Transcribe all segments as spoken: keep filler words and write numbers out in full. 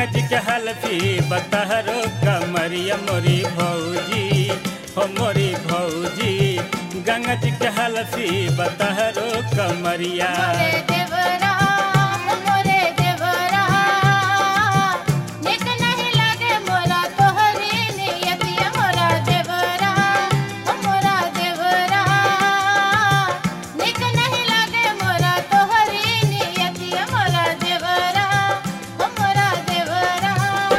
गंगा जी के हल्फी बतहरो कमरिया मोरी भौजी हो मोरी भौजी गंगा जी के हल्फी बतहरो कमरिया। मोरे देवरा मोरे देवरा निक नहीं लागे मोरा तोहरी नियतिया मोरा देवरा मोरा देवरा निक नहीं लागे मोरा तोहरी नियतिया मोरा देवरा मोरा देवरा।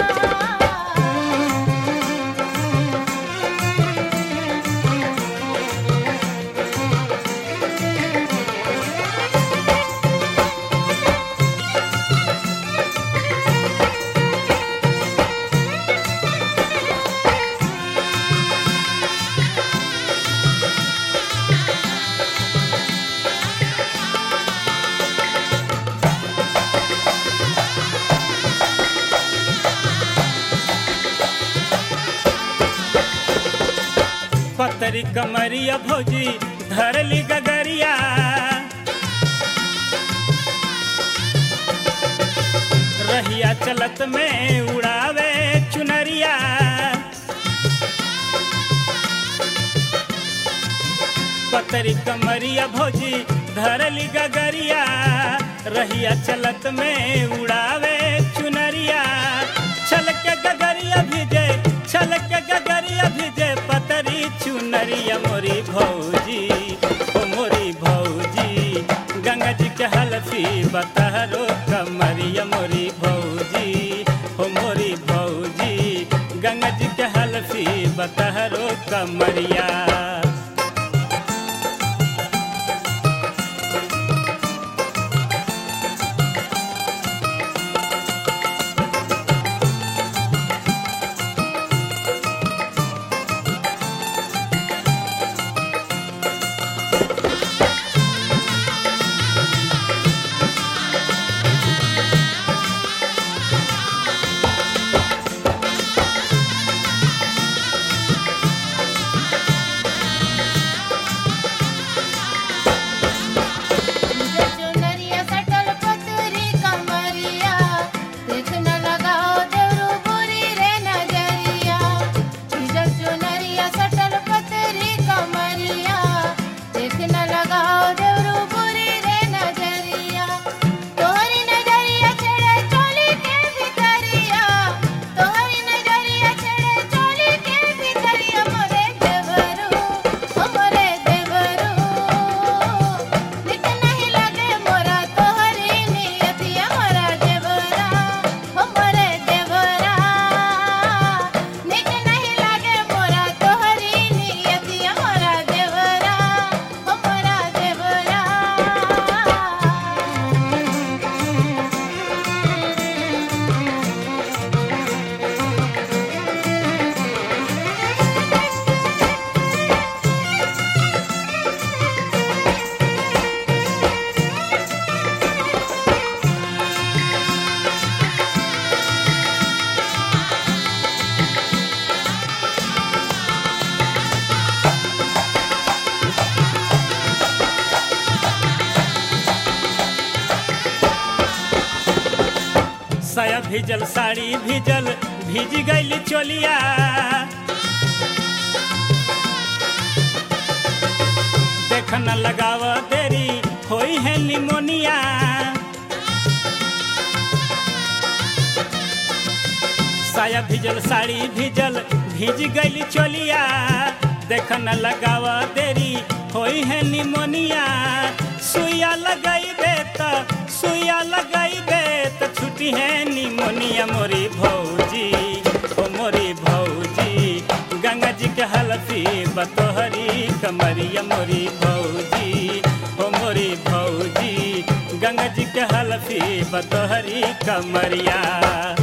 पतरी कमरिया भौजी धरली गगरिया रहिया चलत में उड़ावे चुनरिया। पतरी कमरिया भौजी धरली गगरिया रहिया चलत में उड़ावे चुनरिया। छल के गगरिया भिजे छल के गगरिया भिजे पतरी चुनरिया मोरी भौजी ओ मोरी भौजी गंगा जी के हल्फी बतहरो कमरिया मोरी भौजी ओ मोरी भौजी गंगा जी के हल्फी बतहरो कमरिया। साया भिजल साड़ी भिजल भीज गईली चोलिया। देख न लगाव देरी होई है निमोनिया। साया भिजल साड़ी भिजल भीज गईली चोलिया। देख न लगाव देरी होई है निमोनिया। सुइया लगाई बेत सुइया लगाई बेत छुट्टी है निमोनिया मोरी भौजी ओ मोरी भौजी गंगा जी के हल्फी बतोहरी कमरिया मोरी भौजी ओ मोरी भौजी गंगा जी के हल्फी बतोहरी कमरिया।